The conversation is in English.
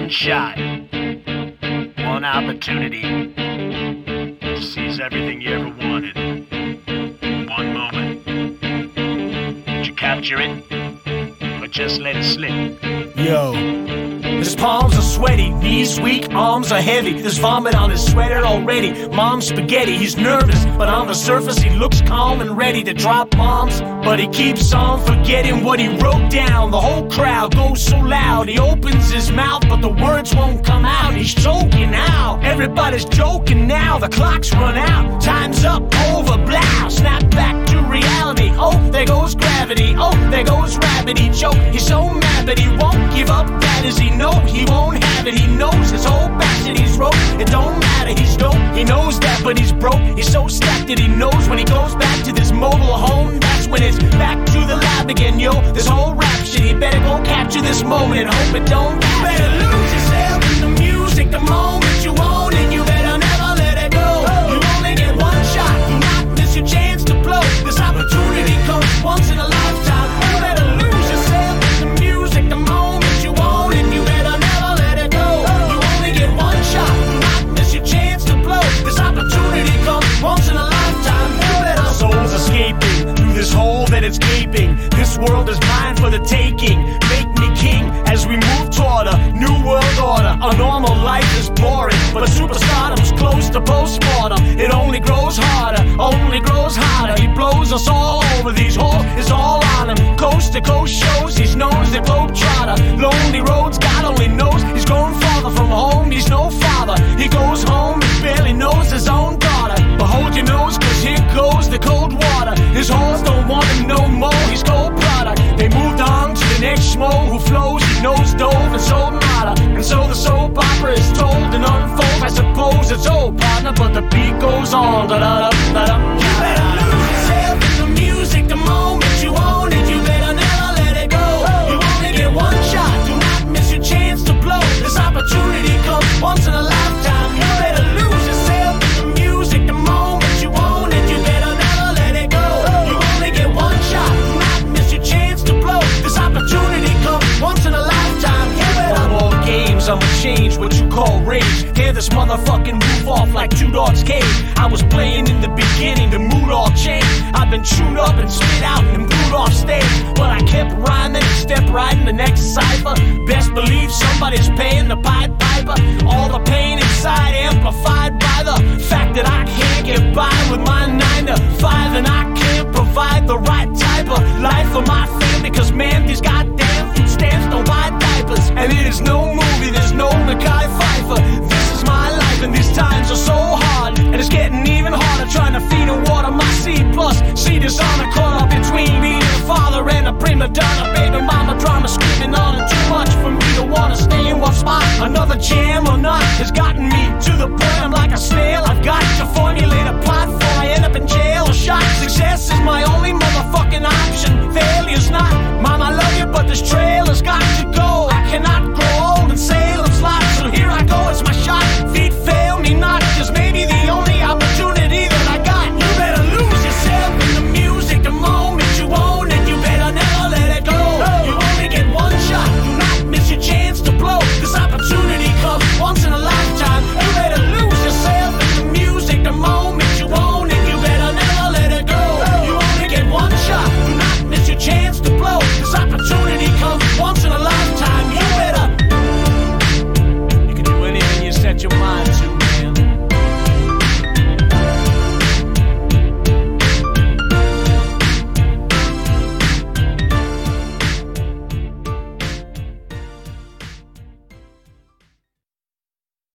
one shot, one opportunity to seize everything you ever wanted in one moment. Did you capture it, or just let it slip? Yo, his palms are sweaty, knees weak, arms are heavy. There's vomit on his sweater already. Mom's spaghetti, he's nervous, but on the surface he looks calm and ready to drop bombs. But he keeps on forgetting what he wrote down. The whole crowd goes so loud, he opens his mouth, but the words won't come out. He's choking out, everybody's joking now. The clock's run out, time's up, over, blow. Snap back to reality, oh, there goes gravity. Oh, there goes rabbit, he choke. He's so mad, but he won't give up. That is, he know he won't have it. He knows his whole batch that he's wrote. It don't matter, he's dope. He knows that, but he's broke. He's so stacked that he knows when he goes back to this mobile home, that's when it's back to the lab again, yo. This whole rap shit, he better go capture this moment and hope it don't happen. You better lose yourself in the music the moment you own it. You better never let it go. You only get one shot, do not miss your chance to blow. This opportunity comes once in a lifetime. You better lose yourself in the music the moment you own it. You better never let it go. You only get one shot, do not miss your chance to blow. This opportunity comes once in a lifetime. You better. Souls escaping through this hole that it's gaping. This world is mine for the taking. Make me king as we move toward a new world order. A normal life is boring, but a superstardom's close to postmortem. It only grows harder, only grows harder. He blows us all over, these holes is all on him. Coast to coast shows, he's known as the globetrotter. Lonely roads, God only knows. He's grown farther from home, he's no father. He goes home, he barely knows his own daughter. But hold your nose, cause here goes the cold water. His hoes don't want him no more, he's cold product. They moved on to the next schmo who flows, he knows dove and sold nada. And so the soap opera is told and unfolds. I suppose it's old, partner, but the beat goes on. Da-da-da-da-da. You better lose yourself in the music the moment you own it. You better never let it go. You only get one shot, do not miss your chance to blow. This opportunity comes once in a lifetime. You better lose yourself in the music the moment you own it. You better never let it go. You only get one shot, do not miss your chance to blow. This opportunity comes once in a lifetime. You better. No more games, I'ma change what you call rage. Tear this motherfucking roof off like Two Dogs Cage. I was playing in the beginning, the mood all changed. I've been chewed up and spit out and booed off stage, but I kept rhyming and stepped right in the next cipher. Best believe somebody's paying the Pied Piper. All the pain inside amplified by the fact that I can't get by with my 9 to 5, and I can't provide the right type of life for my family. Cause man, these goddamn food stamps don't buy diapers, and it is no movie, there's no Mekhi Phifer. This is my life and these times are so hard, and it's getting even harder trying to feed and water my seed. Plus, see dishonor caught up between me and the father and a prima donna. Baby mama drama screaming on, and too much for me to wanna stay in one spot. Another jam or not has gotten me to the point I'm like a snail. I've got to formulate a